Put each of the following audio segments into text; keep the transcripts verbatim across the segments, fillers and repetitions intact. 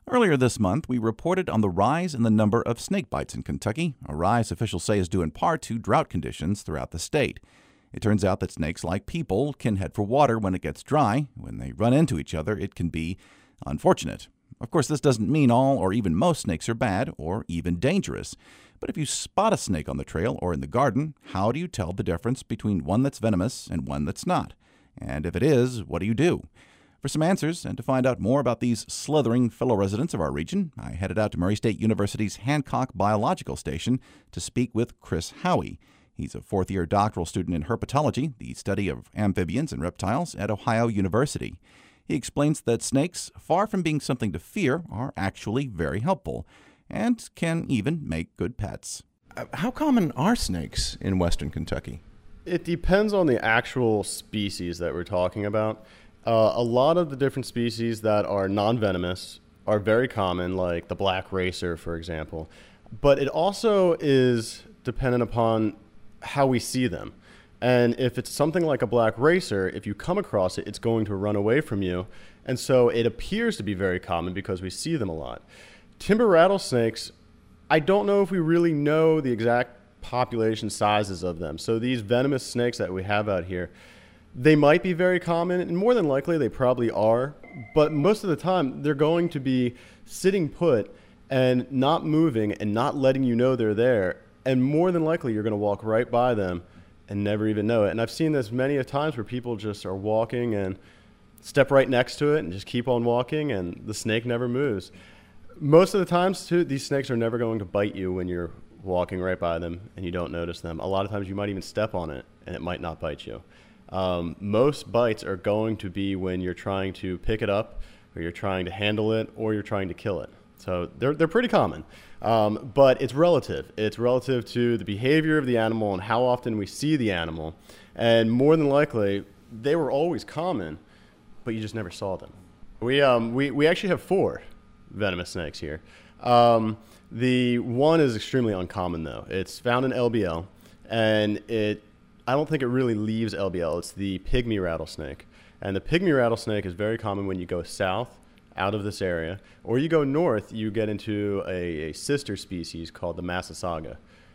Earlier this month, we reported on the rise in the number of snake bites in Kentucky, a rise officials say is due in part to drought conditions throughout the state. It turns out that snakes, like people, can head for water when it gets dry. When they run into each other, it can be unfortunate. Of course, this doesn't mean all or even most snakes are bad or even dangerous. But if you spot a snake on the trail or in the garden, how do you tell the difference between one that's venomous and one that's not? And if it is, what do you do? For some answers and to find out more about these slithering fellow residents of our region, I headed out to Murray State University's Hancock Biological Station to speak with Chris Howie. He's a fourth-year doctoral student in herpetology, the study of amphibians and reptiles, at Ohio University. He explains that snakes, far from being something to fear, are actually very helpful and can even make good pets. Uh, how common are snakes in western Kentucky? It depends on the actual species that we're talking about. Uh, a lot of the different species that are non-venomous are very common, like the black racer, for example. But it also is dependent upon how we see them. And if it's something like a black racer, if you come across it, it's going to run away from you. And so it appears to be very common because we see them a lot. Timber rattlesnakes, I don't know if we really know the exact population sizes of them. So these venomous snakes that we have out here, they might be very common, and more than likely they probably are, but most of the time they're going to be sitting put and not moving and not letting you know they're there, and more than likely you're going to walk right by them and never even know it. And I've seen this many a times where people just are walking and step right next to it and just keep on walking, and the snake never moves. Most of the times, too, these snakes are never going to bite you when you're walking right by them and you don't notice them. A lot of times you might even step on it and it might not bite you. Um, most bites are going to be when you're trying to pick it up, or you're trying to handle it, or you're trying to kill it. So they're they're pretty common, um, but it's relative. It's relative to the behavior of the animal and how often we see the animal. And more than likely, they were always common, but you just never saw them. We um we we actually have four venomous snakes here. Um, the one is extremely uncommon though. It's found in L B L, and it. I don't think it really leaves L B L. It's the pygmy rattlesnake. And the pygmy rattlesnake is very common when you go south out of this area, or you go north, you get into a, a sister species called the Massasauga.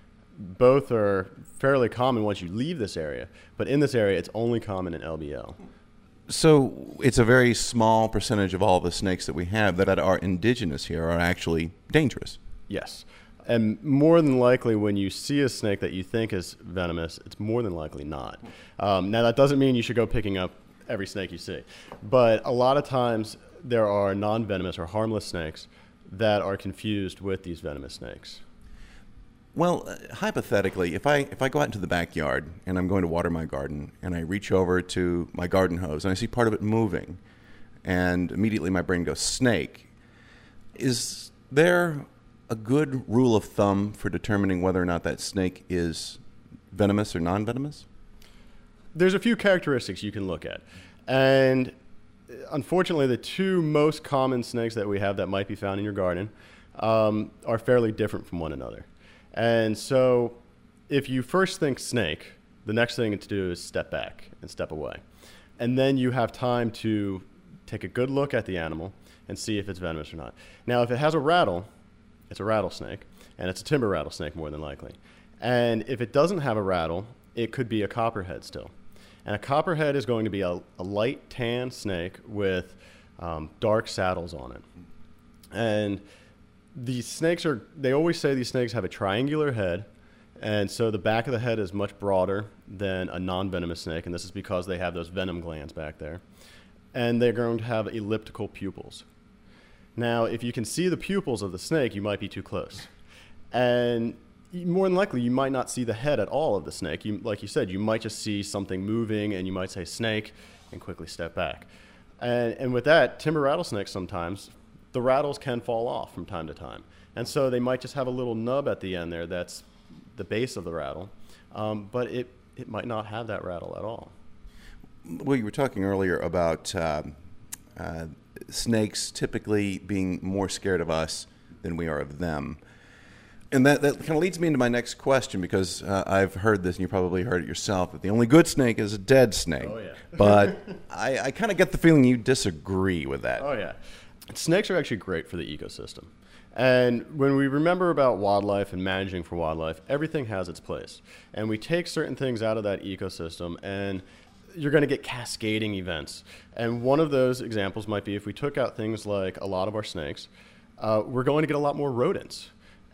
Both are fairly common once you leave this area, but in this area, it's only common in L B L. So it's a very small percentage of all the snakes that we have that are indigenous here are actually dangerous. Yes. And more than likely, when you see a snake that you think is venomous, it's more than likely not. Um, now, that doesn't mean you should go picking up every snake you see. But a lot of times, there are non-venomous or harmless snakes that are confused with these venomous snakes. Well, uh, hypothetically, if I if I go out into the backyard and I'm going to water my garden and I reach over to my garden hose and I see part of it moving, and immediately my brain goes, snake, is there a good rule of thumb for determining whether or not that snake is venomous or non-venomous? There's a few characteristics you can look at. And unfortunately, the two most common snakes that we have that might be found in your garden um, are fairly different from one another. And so if you first think snake, the next thing to do is step back and step away. And then you have time to take a good look at the animal and see if it's venomous or not. Now, if it has a rattle, it's a rattlesnake, and it's a timber rattlesnake more than likely. And if it doesn't have a rattle, it could be a copperhead still. And a copperhead is going to be a, a light tan snake with um, dark saddles on it. And these snakes are, they always say these snakes have a triangular head, and so the back of the head is much broader than a non-venomous snake, and this is because they have those venom glands back there. And they're going to have elliptical pupils. Now, if you can see the pupils of the snake, you might be too close. And more than likely, you might not see the head at all of the snake. You, like you said, you might just see something moving, and you might say snake and quickly step back. And, and with that, timber rattlesnakes sometimes, the rattles can fall off from time to time. And so they might just have a little nub at the end there that's the base of the rattle, um, but it, it might not have that rattle at all. Well, you were talking earlier about uh, uh, snakes typically being more scared of us than we are of them. And that, that kind of leads me into my next question, because uh, I've heard this, and you probably heard it yourself, that the only good snake is a dead snake. Oh, yeah. But I, I kind of get the feeling you disagree with that. Oh, yeah. Snakes are actually great for the ecosystem. And when we remember about wildlife and managing for wildlife, everything has its place. And we take certain things out of that ecosystem, and you're going to get cascading events. And one of those examples might be if we took out things like a lot of our snakes, uh, we're going to get a lot more rodents.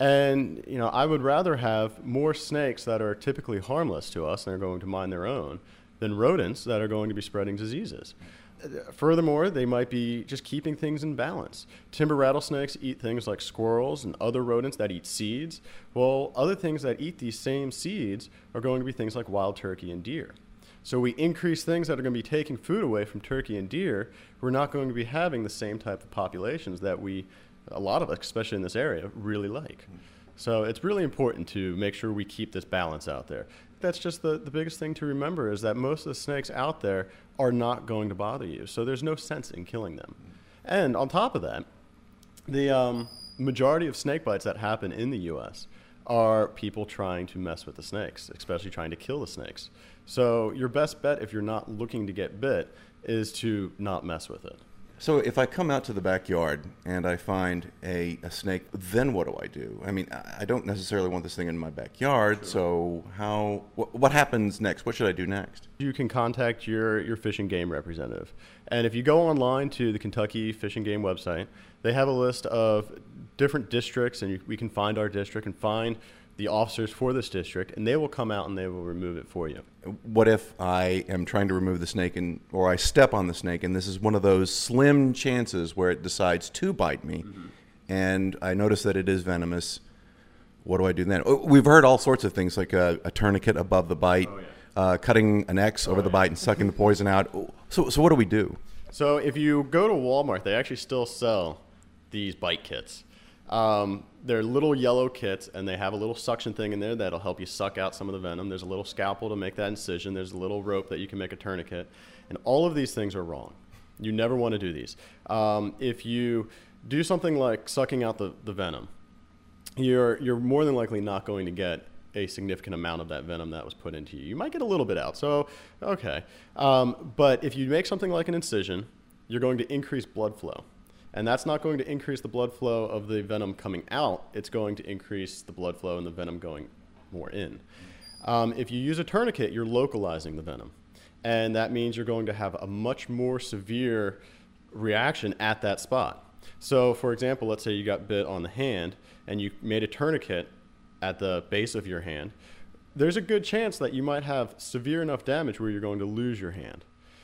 And you know, I would rather have more snakes that are typically harmless to us and are going to mind their own than rodents that are going to be spreading diseases. Furthermore, they might be just keeping things in balance. Timber rattlesnakes eat things like squirrels and other rodents that eat seeds. Well, other things that eat these same seeds are going to be things like wild turkey and deer. So we increase things that are going to be taking food away from turkey and deer. We're not going to be having the same type of populations that we, a lot of us, especially in this area, really like. So it's really important to make sure we keep this balance out there. That's just the, the biggest thing to remember, is that most of the snakes out there are not going to bother you. So there's no sense in killing them. And on top of that, the um, majority of snake bites that happen in the U S are people trying to mess with the snakes, especially trying to kill the snakes. So your best bet, if you're not looking to get bit, is to not mess with it. So if I come out to the backyard and I find a, a snake, then what do I do? I mean, I don't necessarily want this thing in my backyard, sure. So how? Wh- what happens next? What should I do next? You can contact your, your Fish and Game representative. And if you go online to the Kentucky Fish and Game website, they have a list of different districts, and you, we can find our district and find the officers for this district, and they will come out and they will remove it for you. What if I am trying to remove the snake, and or I step on the snake, and this is one of those slim chances where it decides to bite me, mm-hmm. and I notice that it is venomous? What do I do then? We've heard all sorts of things, like a, a tourniquet above the bite, oh, yeah. uh, cutting an X oh, over the yeah. bite and sucking the poison out. So, so what do we do? So if you go to Walmart, they actually still sell these bite kits. Um, they're little yellow kits, and they have a little suction thing in there that'll help you suck out some of the venom. There's a little scalpel to make that incision. There's a little rope that you can make a tourniquet. And all of these things are wrong. You never want to do these. Um, if you do something like sucking out the, the venom, you're, you're more than likely not going to get a significant amount of that venom that was put into you. You might get a little bit out, so okay. Um, but if you make something like an incision, you're going to increase blood flow. And that's not going to increase the blood flow of the venom coming out. It's going to increase the blood flow and the venom going more in. Um, if you use a tourniquet, you're localizing the venom. And that means you're going to have a much more severe reaction at that spot. So, for example, let's say you got bit on the hand and you made a tourniquet at the base of your hand. There's a good chance that you might have severe enough damage where you're going to lose your hand.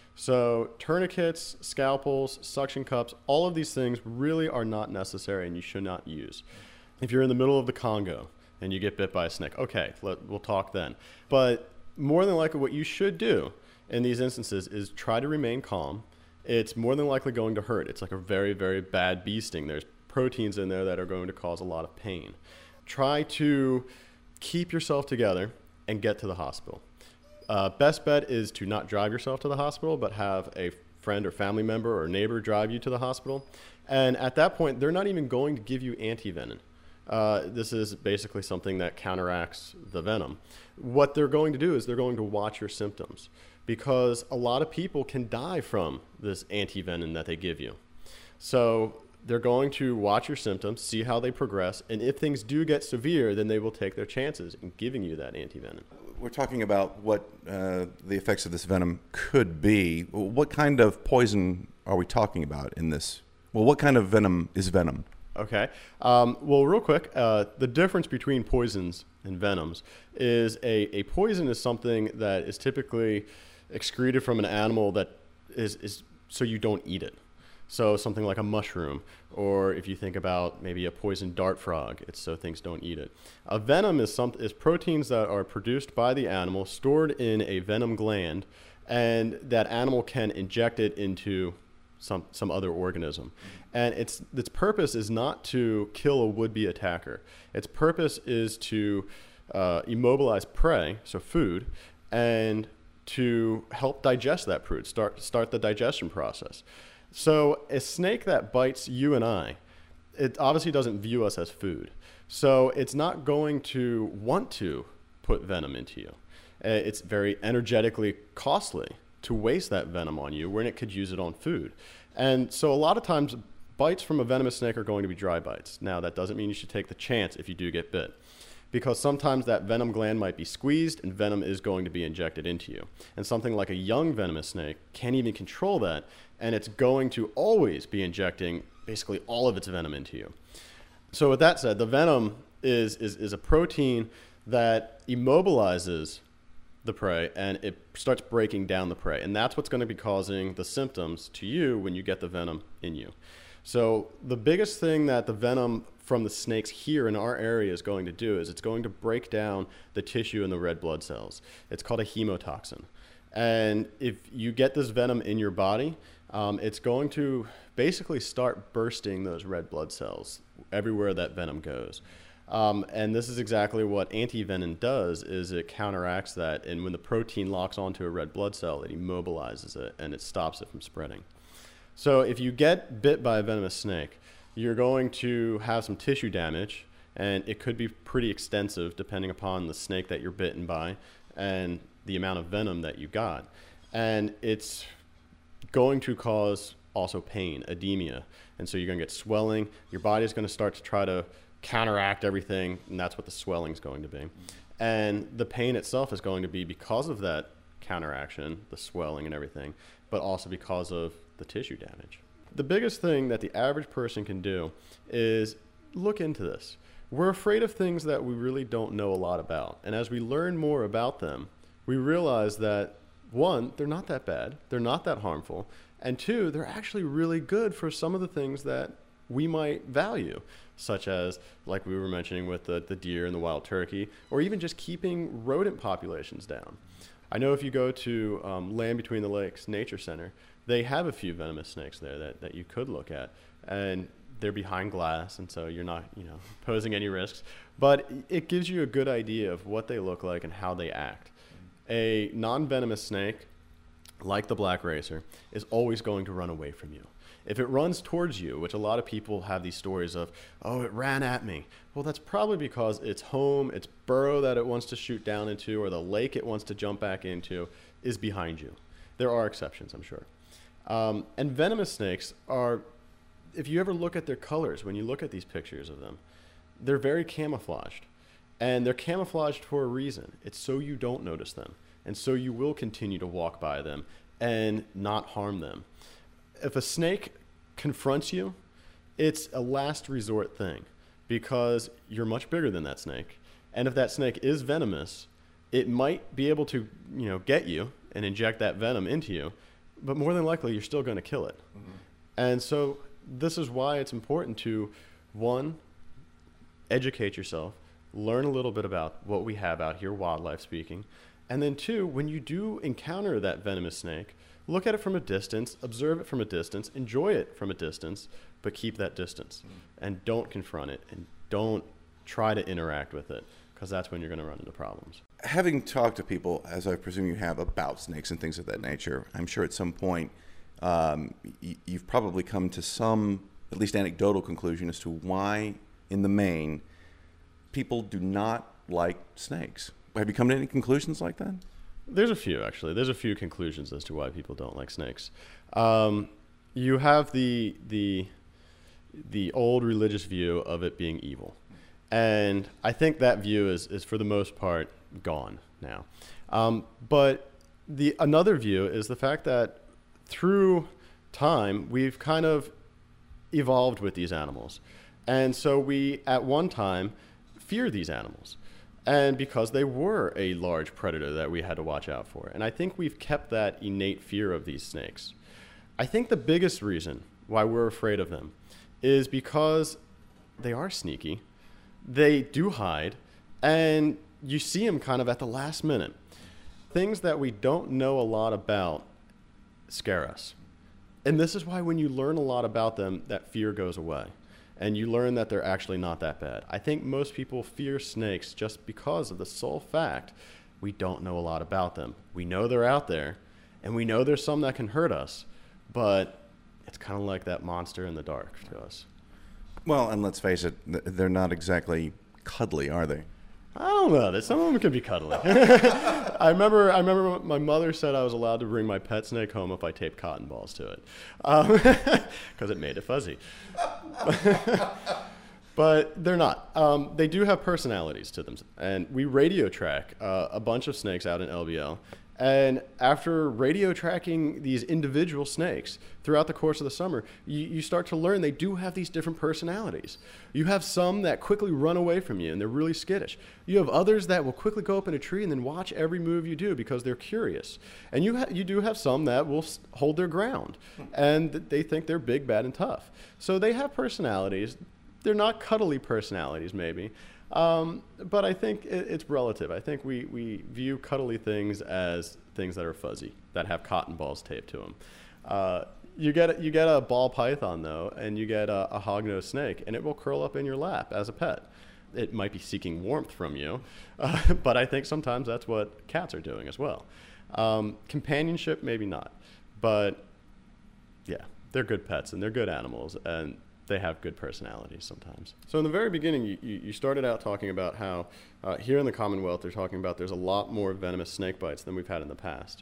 So tourniquets, scalpels, suction cups, all of these things really are not necessary and you should not use. If you're in the middle of the Congo and you get bit by a snake, okay, let, we'll talk then. But more than likely what you should do in these instances is try to remain calm. It's more than likely going to hurt. It's like a very, very bad bee sting. There's proteins in there that are going to cause a lot of pain. Try to keep yourself together and get to the hospital. Uh, best bet is to not drive yourself to the hospital, but have a friend or family member or neighbor drive you to the hospital. And at that point, they're not even going to give you antivenin. Uh, this is basically something that counteracts the venom. What they're going to do is they're going to watch your symptoms, because a lot of people can die from this antivenin that they give you. So they're going to watch your symptoms, see how they progress, and if things do get severe, then they will take their chances in giving you that antivenin. We're talking about what uh, the effects of this venom could be. What kind of poison are we talking about in this? Well, what kind of venom is venom? Okay. Um, well, real quick, uh, the difference between poisons and venoms is a, a poison is something that is typically excreted from an animal that is, is so you don't eat it. So something like a mushroom, or if you think about maybe a poisoned dart frog, it's so things don't eat it. A venom is some is proteins that are produced by the animal, stored in a venom gland, and that animal can inject it into some some other organism. And its its purpose is not to kill a would-be attacker. Its purpose is to uh, immobilize prey, so food, and to help digest that food, start start the digestion process. So a snake that bites you and I, it obviously doesn't view us as food. So it's not going to want to put venom into you. It's very energetically costly to waste that venom on you when it could use it on food. And so a lot of times bites from a venomous snake are going to be dry bites. Now, that doesn't mean you should take the chance if you do get bit, because sometimes that venom gland might be squeezed and venom is going to be injected into you. And something like a young venomous snake can't even control that, and it's going to always be injecting basically all of its venom into you. So with that said, the venom is, is, is a protein that immobilizes the prey, and it starts breaking down the prey. And that's what's going to be causing the symptoms to you when you get the venom in you. So the biggest thing that the venom from the snakes here in our area is going to do is it's going to break down the tissue in the red blood cells. It's called a hemotoxin. And if you get this venom in your body, um, it's going to basically start bursting those red blood cells everywhere that venom goes. Um, and this is exactly what antivenin does, is it counteracts that. And when the protein locks onto a red blood cell, it immobilizes it and it stops it from spreading. So if you get bit by a venomous snake, you're going to have some tissue damage, and it could be pretty extensive depending upon the snake that you're bitten by and the amount of venom that you got. And it's going to cause also pain, edema. And so you're going to get swelling. Your body is going to start to try to counteract everything, and that's what the swelling is going to be. And the pain itself is going to be because of that counteraction, the swelling and everything, but also because of the tissue damage. The biggest thing that the average person can do is look into this. We're afraid of things that we really don't know a lot about. And as we learn more about them, we realize that, one, they're not that bad, they're not that harmful, and two, they're actually really good for some of the things that we might value, such as, like we were mentioning with the, the deer and the wild turkey, or even just keeping rodent populations down. I know if you go to um, Land Between the Lakes Nature Center, they have a few venomous snakes there that, that you could look at, and they're behind glass, and so you're not, you know, posing any risks, but it gives you a good idea of what they look like and how they act. A non-venomous snake, like the black racer, is always going to run away from you. If it runs towards you, which a lot of people have these stories of, oh, it ran at me. Well, that's probably because its home, its burrow that it wants to shoot down into, or the lake it wants to jump back into, is behind you. There are exceptions, I'm sure. Um, and venomous snakes are, if you ever look at their colors, when you look at these pictures of them, they're very camouflaged. And they're camouflaged for a reason. It's so you don't notice them. And so you will continue to walk by them and not harm them. If a snake confronts you, it's a last resort thing, because you're much bigger than that snake. And if that snake is venomous, it might be able to, you know, get you and inject that venom into you, but more than likely you're still going to kill it. Mm-hmm. And so this is why it's important to, one, educate yourself, learn a little bit about what we have out here, wildlife speaking, and then two, when you do encounter that venomous snake, look at it from a distance, observe it from a distance, enjoy it from a distance, but keep that distance. Mm-hmm. And don't confront it, and don't try to interact with it, because that's when you're going to run into problems. Having talked to people, as I presume you have, about snakes and things of that nature, I'm sure at some point um, y- you've probably come to some, at least anecdotal conclusion as to why, in the main, people do not like snakes. Have you come to any conclusions like that? There's a few, actually. There's a few conclusions as to why people don't like snakes. Um, you have the the the old religious view of it being evil. And I think that view is, is for the most part, gone now. Um, but the another view is the fact that through time, we've kind of evolved with these animals. And so we, at one time, fear these animals. And because they were a large predator that we had to watch out for. And I think we've kept that innate fear of these snakes. I think the biggest reason why we're afraid of them is because they are sneaky. They do hide, and you see them kind of at the last minute. Things that we don't know a lot about scare us. And this is why when you learn a lot about them, that fear goes away. And you learn that they're actually not that bad. I think most people fear snakes just because of the sole fact we don't know a lot about them. We know they're out there, and we know there's some that can hurt us, but it's kind of like that monster in the dark to us. Well, and let's face it, they're not exactly cuddly, are they? I don't know. That some of them can be cuddly. I remember. I remember my mother said I was allowed to bring my pet snake home if I taped cotton balls to it, because um, it made it fuzzy. But they're not. Um, they do have personalities to them, and we radio track uh, a bunch of snakes out in L B L. And after radio tracking these individual snakes throughout the course of the summer, you, you start to learn they do have these different personalities. You have some that quickly run away from you and they're really skittish. You have others that will quickly go up in a tree and then watch every move you do because they're curious. And you ha- you do have some that will s- hold their ground and they think they're big, bad, and tough. So they have personalities. They're not cuddly personalities, maybe. Um, but I think it, it's relative. I think we, we view cuddly things as things that are fuzzy, that have cotton balls taped to them. Uh, you get you get a ball python, though, and you get a, a hognose snake, and it will curl up in your lap as a pet. It might be seeking warmth from you, uh, but I think sometimes that's what cats are doing as well. Um, companionship, maybe not. But, yeah, they're good pets, and they're good animals, and they have good personalities sometimes. So in the very beginning, you, you started out talking about how uh, here in the Commonwealth, they're talking about there's a lot more venomous snake bites than we've had in the past.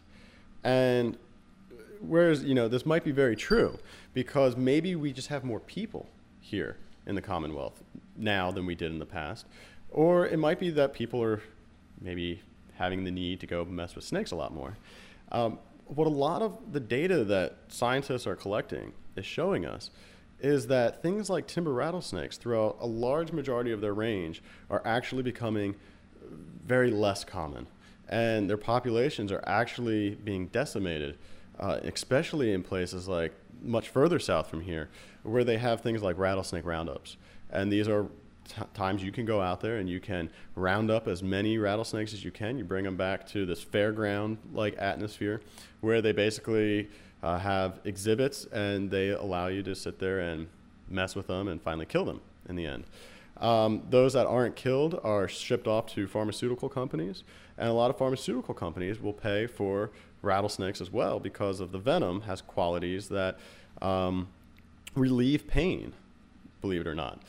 And whereas, you know, this might be very true because maybe we just have more people here in the Commonwealth now than we did in the past. Or it might be that people are maybe having the need to go mess with snakes a lot more. Um, what a lot of the data that scientists are collecting is showing us is that things like timber rattlesnakes throughout a large majority of their range are actually becoming very less common. And their populations are actually being decimated, uh, especially in places like much further south from here, where they have things like rattlesnake roundups. And these are t- times you can go out there and you can round up as many rattlesnakes as you can. You bring them back to this fairground-like atmosphere where they basically Uh, have exhibits, and they allow you to sit there and mess with them and finally kill them in the end. Um, those that aren't killed are shipped off to pharmaceutical companies, and a lot of pharmaceutical companies will pay for rattlesnakes as well because of the venom has qualities that um, relieve pain, believe it or not.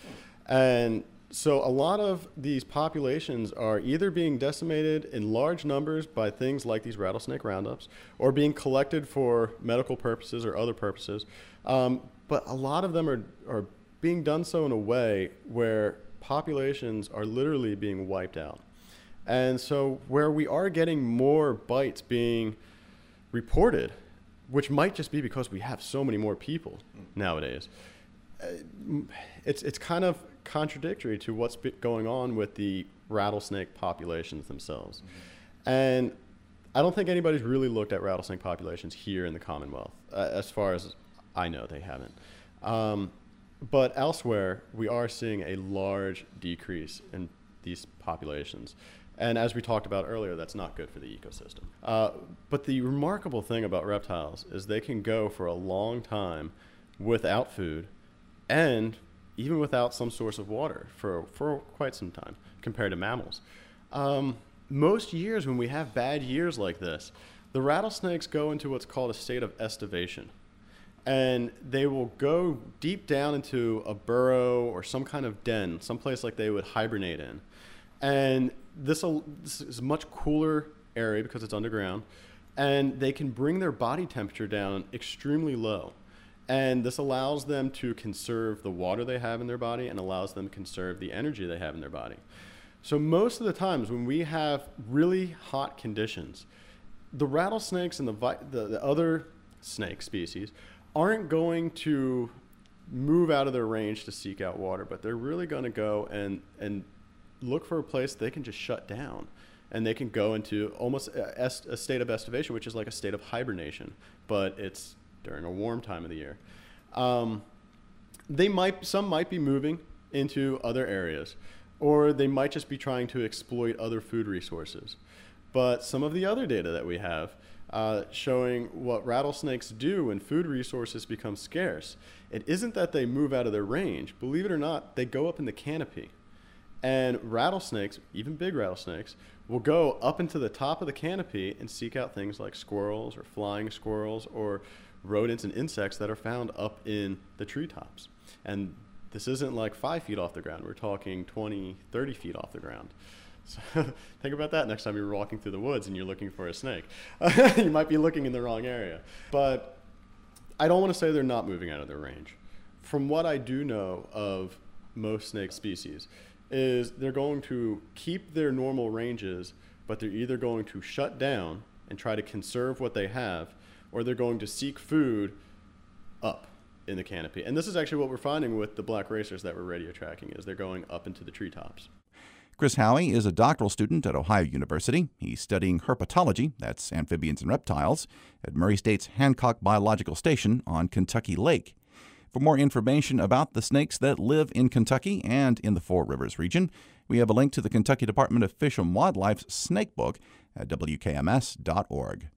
And so a lot of these populations are either being decimated in large numbers by things like these rattlesnake roundups or being collected for medical purposes or other purposes. Um, but a lot of them are, are being done so in a way where populations are literally being wiped out. And so where we are getting more bites being reported, which might just be because we have so many more people nowadays, it's it's kind of contradictory to what's been going on with the rattlesnake populations themselves. Mm-hmm. And I don't think anybody's really looked at rattlesnake populations here in the Commonwealth. Uh, as far as I know, they haven't. Um, but elsewhere, we are seeing a large decrease in these populations. And as we talked about earlier, that's not good for the ecosystem. Uh, but the remarkable thing about reptiles is they can go for a long time without food and even without some source of water for, for quite some time compared to mammals. Um, most years when we have bad years like this, the rattlesnakes go into what's called a state of estivation. And they will go deep down into a burrow or some kind of den, someplace like they would hibernate in. And this, this is a much cooler area because it's underground. And they can bring their body temperature down extremely low. And this allows them to conserve the water they have in their body and allows them to conserve the energy they have in their body. So most of the times when we have really hot conditions, the rattlesnakes and the, vi- the, the other snake species aren't going to move out of their range to seek out water, but they're really going to go and, and look for a place they can just shut down. And they can go into almost a, a state of estivation, which is like a state of hibernation, but it's during a warm time of the year. Um, they might, some might be moving into other areas, or they might just be trying to exploit other food resources. But some of the other data that we have uh, showing what rattlesnakes do when food resources become scarce, it isn't that they move out of their range. Believe it or not, they go up in the canopy. And rattlesnakes, even big rattlesnakes, will go up into the top of the canopy and seek out things like squirrels or flying squirrels or rodents and insects that are found up in the treetops. And this isn't like five feet off the ground. We're talking twenty, thirty feet off the ground. So think about that next time you're walking through the woods and you're looking for a snake. You might be looking in the wrong area. But I don't want to say they're not moving out of their range. From what I do know of most snake species is they're going to keep their normal ranges, but they're either going to shut down and try to conserve what they have, or they're going to seek food up in the canopy. And this is actually what we're finding with the black racers that we're radio tracking, is they're going up into the treetops. Chris Howie is a doctoral student at Ohio University. He's studying herpetology, that's amphibians and reptiles, at Murray State's Hancock Biological Station on Kentucky Lake. For more information about the snakes that live in Kentucky and in the Four Rivers region, we have a link to the Kentucky Department of Fish and Wildlife's Snake Book at W K M S dot org.